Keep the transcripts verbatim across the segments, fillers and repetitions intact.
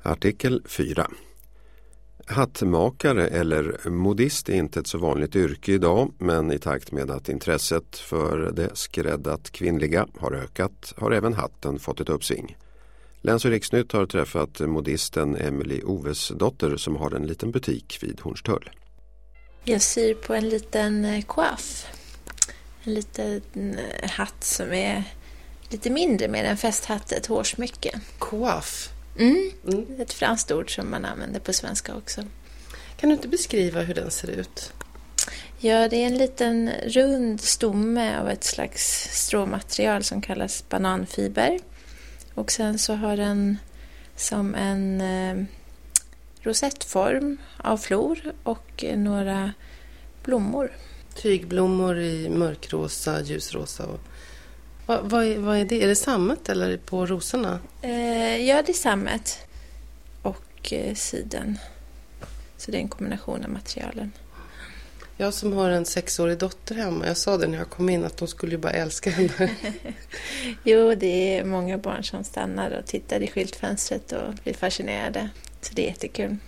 Artikel fyra. Hattmakare eller modist är inte ett så vanligt yrke idag, men i takt med att intresset för det skräddat kvinnliga har ökat har även hatten fått ett uppsving. Läns- och Riksnytt har träffat modisten Emily Ovesdotter som har en liten butik vid Hornstull. Jag syr på en liten coif. En liten hatt som är lite mindre med en festhatt, ett hårsmycke. Coif? Mm, mm. Ett franskt ord som man använder på svenska också. Kan du inte beskriva hur den ser ut? Ja, det är en liten rund stomme av ett slags stråmaterial som kallas bananfiber. Och sen så har den som en eh, rosettform av flor och eh, några blommor. Tygblommor i mörkrosa, ljusrosa. Och... Va, vad, är, vad är det? Är det sammet eller på rosorna? Eh, ja, det är sammet och eh, siden. Så det är en kombination av materialen. Jag som har en sexårig dotter hemma, jag sa det när jag kom in att de skulle ju bara älska henne. Jo, det är många barn som stannar och tittar i skyltfönstret och blir fascinerade. Så det är jättekul.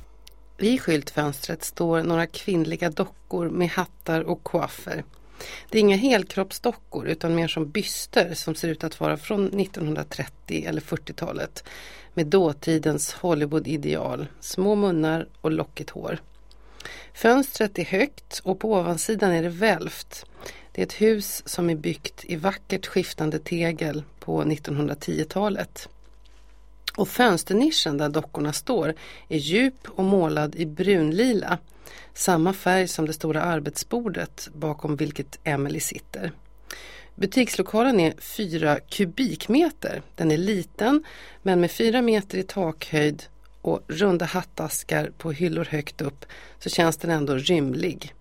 I skyltfönstret står några kvinnliga dockor med hattar och coiffer. Det är inga helkroppsdockor utan mer som byster som ser ut att vara från nittonhundratrettio- eller fyrtiotalet med dåtidens Hollywood-ideal, små munnar och lockigt hår. Fönstret är högt och på ovansidan är det välvt. Det är ett hus som är byggt i vackert skiftande tegel på nittonhundratio-talet. Och fönsternischen där dockorna står är djup och målad i brunlila. Samma färg som det stora arbetsbordet bakom vilket Emily sitter. Butikslokalen är fyra kubikmeter. Den är liten men med fyra meter i takhöjd och runda hattaskar på hyllor högt upp så känns den ändå rymlig.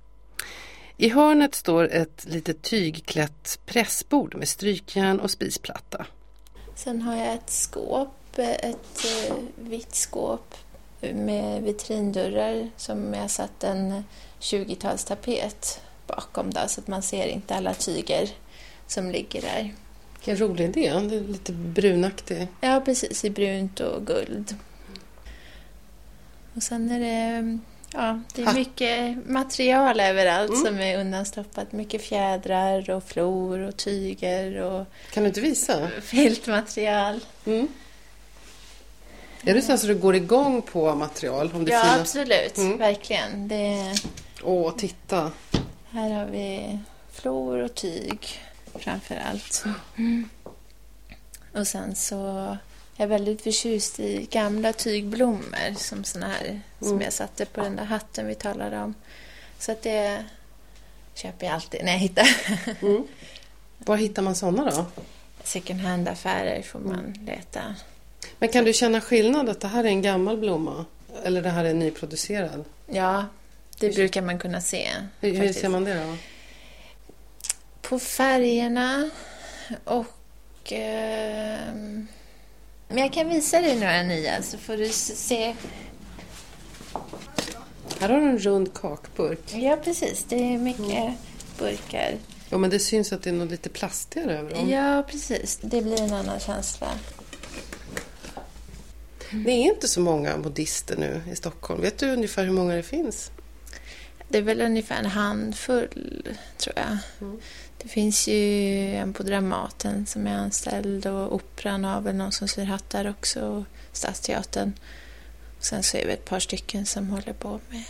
I hörnet står ett litet tygklätt pressbord med strykjärn och spisplatta. Sen har jag ett skåp, ett eh, vitt skåp med vitrindörrar som jag satt en tjugotalstapet bakom där så att man ser inte alla tyger som ligger där. Vilken rolig idé, det är lite brunaktig. Ja, precis, i brunt och guld. Och sen är det, ja, det är mycket material överallt mm. som är undanstoppat. Mycket fjädrar och flor och tyger och... Kan du inte visa? Filtmaterial. Mm. Är det så att du går igång på material? Om det ja, fina... absolut. Mm. Verkligen. Det... Åh, titta. Här har vi flor och tyg framför allt. Mm. Och sen så... Jag är väldigt förtjust i gamla tygblommor som såna här mm. som jag satte på den där hatten vi talade om. Så att det köper jag alltid när jag hittar. Mm. Var hittar man såna då? Second hand-affärer får man mm. leta. Men kan du känna skillnad att det här är en gammal blomma eller det här är nyproducerad? Ja, det hur, brukar man kunna se. Hur, hur ser man det då? På färgerna och... Eh, Men jag kan visa dig några nya så får du se. Här har du en rund kakburk. Ja, precis. Det är mycket mm. burkar. Ja, men det syns att det är något lite plastigare över dem. Ja, precis. Det blir en annan känsla. Mm. Det är inte så många modister nu i Stockholm. Vet du ungefär hur många det finns? Det är väl ungefär en handfull, tror jag. Mm. Det finns ju en på Dramaten som är anställd och Operan har väl någon som syr hattar också och Stadsteatern. Och sen så är det ett par stycken som håller på med,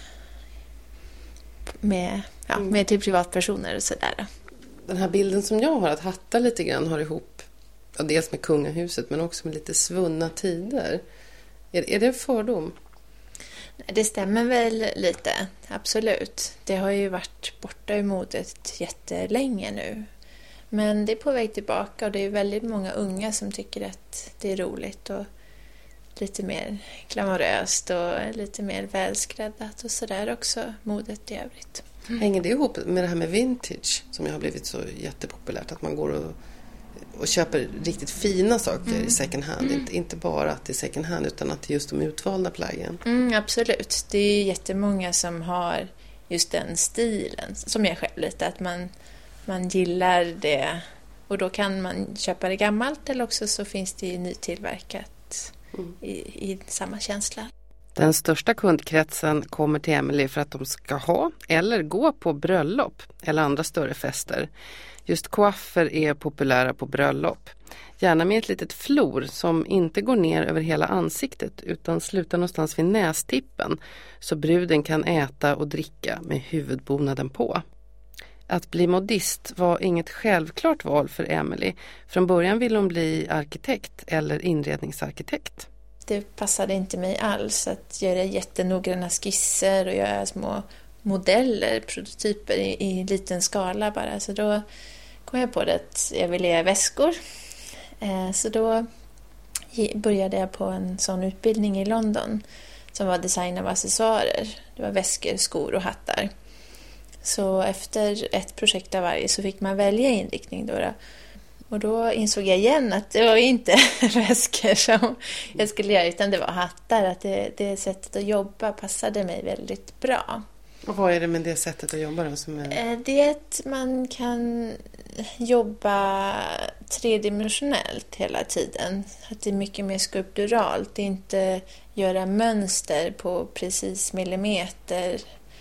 med, ja, mm. med till privatpersoner och sådär. Den här bilden som jag har att hattar lite grann har ihop, ja, dels med kungahuset men också med lite svunna tider. Är, är det en fördom? Det stämmer väl lite, absolut. Det har ju varit borta ur modet jättelänge nu. Men det är på väg tillbaka och det är väldigt många unga som tycker att det är roligt och lite mer glamoröst och lite mer välskräddat och sådär också, modet i övrigt. Mm. Hänger det ihop med det här med vintage som har blivit så jättepopulärt, att man går och, och köper riktigt fina saker mm. i second hand, mm. inte, inte bara att det är second hand utan att det är just de utvalda plaggen? Mm, absolut, det är jättemånga som har just den stilen som jag själv lite, att man, man gillar det och då kan man köpa det gammalt eller också så finns det nytillverkat mm. i, i samma känsla. Den största kundkretsen kommer till Emelie för att de ska ha eller gå på bröllop eller andra större fester. Just coiffer är populära på bröllop. Gärna med ett litet flor som inte går ner över hela ansiktet utan slutar någonstans vid nästippen så bruden kan äta och dricka med huvudbonaden på. Att bli modist var inget självklart val för Emelie. Från början ville hon bli arkitekt eller inredningsarkitekt. Det passade inte mig alls att göra jättenoggranna skisser och göra små modeller, prototyper i, i liten skala bara. Så då kom jag på det att jag ville göra väskor. Eh, så då började jag på en sån utbildning i London som var design av accessoarer. Det var väskor, skor och hattar. Så efter ett projekt av varje så fick man välja inriktning då. då. Och då insåg jag igen att det var inte väskor som jag skulle göra utan det var hattar. Att det, det sättet att jobba passade mig väldigt bra. Och vad är det med det sättet att jobba då? Som är... Det är att man kan jobba tredimensionellt hela tiden. Att det är mycket mer skulpturalt. Det är inte göra mönster på precis millimeter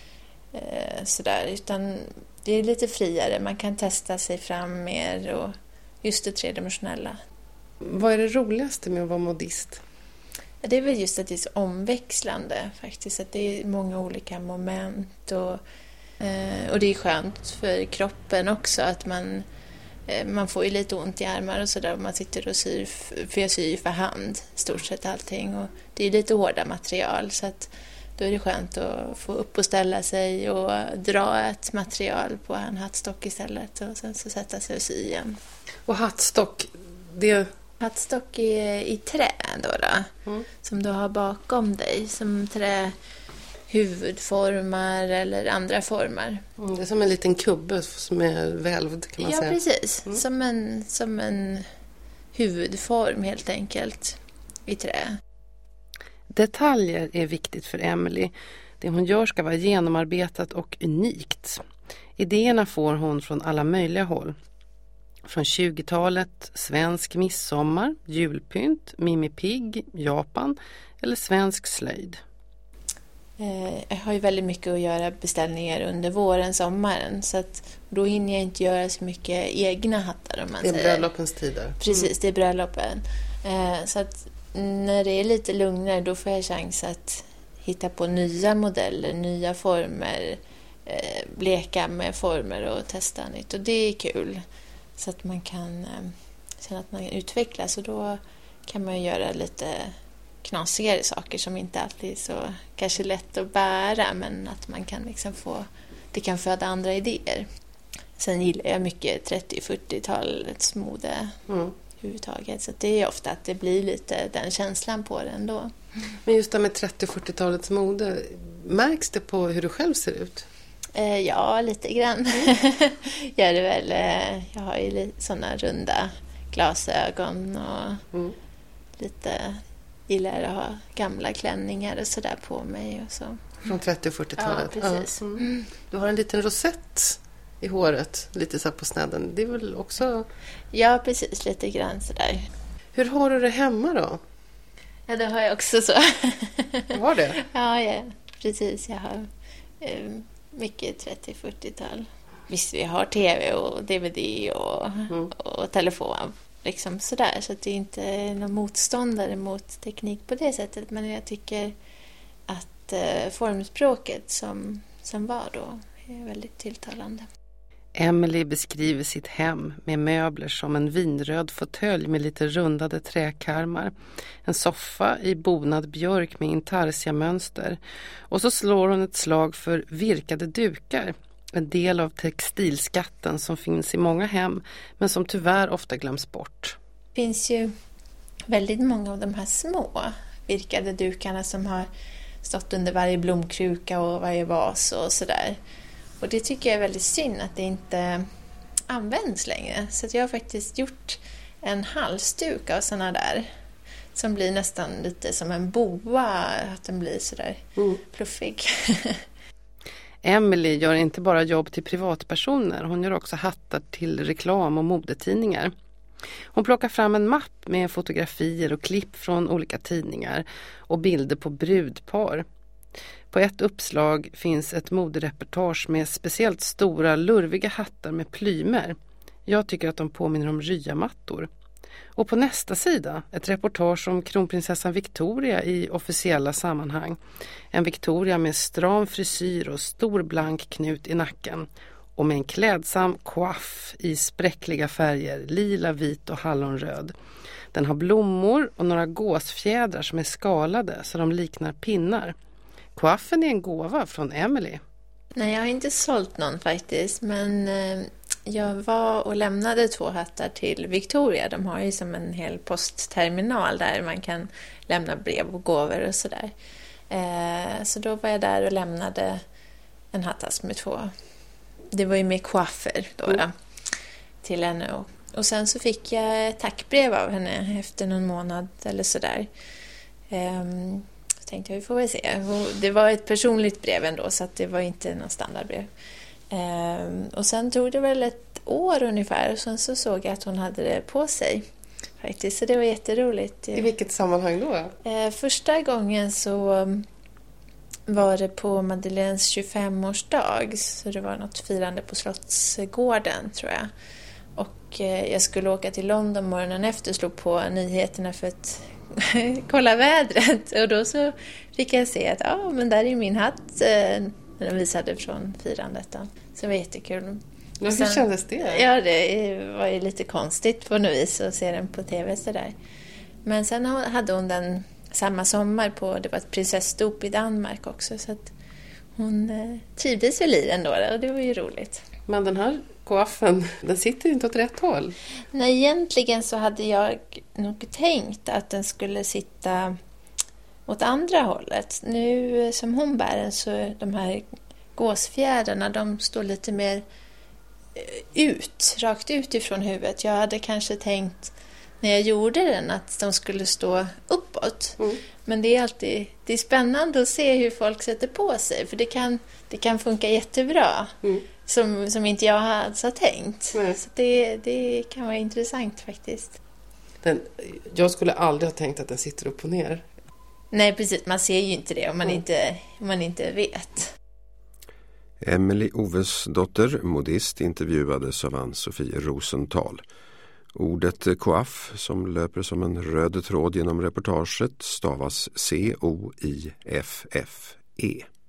sådär. Utan det är lite friare. Man kan testa sig fram mer och just det tredimensionella. Vad är det roligaste med att vara modist? Det är väl just att det är så omväxlande faktiskt. Att det är många olika moment och, och det är skönt för kroppen också att man, man får ju lite ont i armar och sådär. Man sitter och syr, för jag syr för hand stort sett allting och det är lite hårda material så att då är det skönt att få upp och ställa sig och dra ett material på en hattstock istället och sen så sätta sig och sy igen. Och hattstock, det... Hattstock är i trä då, då mm. som du har bakom dig, som trä huvudformar eller andra former. Mm, det är som en liten kubbe som är välvd kan man ja, säga. Ja, precis. Mm. Som, en, som en huvudform helt enkelt i trä. Detaljer är viktigt för Emelie. Det hon gör ska vara genomarbetat och unikt. Idéerna får hon från alla möjliga håll. Från tjugotalet, svensk midsommar, julpynt, Mimi Pigg, Japan eller svensk slöjd. Jag har ju väldigt mycket att göra beställningar under våren, sommaren. Så att då hinner jag inte göra så mycket egna hattar om man säger. Det är bröllopens tider. Precis, mm. det är bröllopen. Så att när det är lite lugnare då får jag chans att hitta på nya modeller, nya former, leka med former och testa nytt. Och det är kul. Så att man kan känna att man utvecklas och då kan man göra lite knasigare saker som inte alltid är så kanske lätt att bära men att man kan liksom få, det kan föda andra idéer. Sen gillar jag mycket trettio-fyrtiotalets mode mm. överhuvudtaget så att det är ofta att det blir lite den känslan på den då. Men just det med trettio-fyrtiotalets mode, märks det på hur du själv ser ut? Ja, lite grann. Mm. Gör det väl. Jag har ju sådana runda glasögon och mm. lite gillar att ha gamla klänningar och sådär på mig. Och så. Från trettio-fyrtiotalet? Ja, precis. Ja. Mm. Du har en liten rosett i håret, lite så här på snedden. Det är väl också... Ja, precis. Lite grann sådär. Hur har du det hemma då? Ja, det har jag också så. Du har det? Ja, ja, precis. Jag har... Um, mycket trettio-fyrtiotal. Visst, vi har tv och D V D och, mm. och telefon. Liksom sådär. Så att det är inte någon motståndare mot teknik på det sättet. Men jag tycker att eh, formspråket som, som var då är väldigt tilltalande. Emelie beskriver sitt hem med möbler som en vinröd fåtölj med lite rundade träkarmar. En soffa i bonad björk med intarsiamönster. Och så slår hon ett slag för virkade dukar. En del av textilskatten som finns i många hem men som tyvärr ofta glöms bort. Det finns ju väldigt många av de här små virkade dukarna som har stått under varje blomkruka och varje vas och sådär. Och det tycker jag är väldigt synd att det inte används längre. Så att jag har faktiskt gjort en halsduk av såna där. Som blir nästan lite som en boa. Att den blir sådär mm. fluffig. Emelie gör inte bara jobb till privatpersoner. Hon gör också hattar till reklam- och modetidningar. Hon plockar fram en mapp med fotografier och klipp från olika tidningar och bilder på brudpar. På ett uppslag finns ett modereportage med speciellt stora lurviga hattar med plymer. Jag tycker att de påminner om ryamattor. Och på nästa sida ett reportage om kronprinsessan Victoria i officiella sammanhang. En Victoria med stram frisyr och stor blank knut i nacken. Och med en klädsam coiff i spräckliga färger, lila, vit och hallonröd. Den har blommor och några gåsfjädrar som är skalade så de liknar pinnar. Coiffen är en gåva från Emily. Nej, jag har inte sålt någon faktiskt, men eh, jag var och lämnade två hattar till Victoria. De har ju som en hel postterminal där man kan lämna brev och gåvor och sådär. Eh, så då var jag där och lämnade en hattask med två. Det var ju med coiffer då, mm. då till henne. Och, och sen så fick jag ett tackbrev av henne efter någon månad eller sådär. Um, så tänkte jag, vi får väl se. Och det var ett personligt brev ändå, så att det var inte någon standardbrev. Um, och sen tog det väl ett år ungefär och sen så såg jag att hon hade det på sig. Faktiskt, så det var jätteroligt. I vilket sammanhang då? Uh, första gången så var det på Madeleines tjugofemårsdag, så det var något firande på Slottsgården tror jag. Och eh, jag skulle åka till London morgonen efter, slog på nyheterna för att kolla vädret. Och då så fick jag se att ja, men där är min hatt eh, när de visade från firandet. Då. Så det var jättekul. Ja, hur sen, kändes det? Ja, det var ju lite konstigt på något vis att se den på tv sådär. Men sen hade hon den samma sommar på, det var ett prinsessdop i Danmark också, så att hon eh, trivdes väl i den då, och det var ju roligt. Men den här coiffen, den sitter inte åt rätt håll. Nej, egentligen så hade jag nog tänkt att den skulle sitta åt andra hållet. Nu som hon bär den så de här gåsfjädrarna, de står lite mer ut, rakt ut ifrån huvudet. Jag hade kanske tänkt när jag gjorde den att de skulle stå uppåt. Mm. Men det är alltid det är spännande att se hur folk sätter på sig. För det kan, det kan funka jättebra. Mm. Som, som inte jag alls har tänkt. Mm. Så det, det kan vara intressant faktiskt. Den, jag skulle aldrig ha tänkt att den sitter upp och ner. Nej, precis. Man ser ju inte det om man, mm. inte, om man inte vet. Emily Oves dotter, modist, intervjuades av Ann-Sofie Rosenthal. Ordet coiff, som löper som en röd tråd genom reportaget, stavas C O I F F E.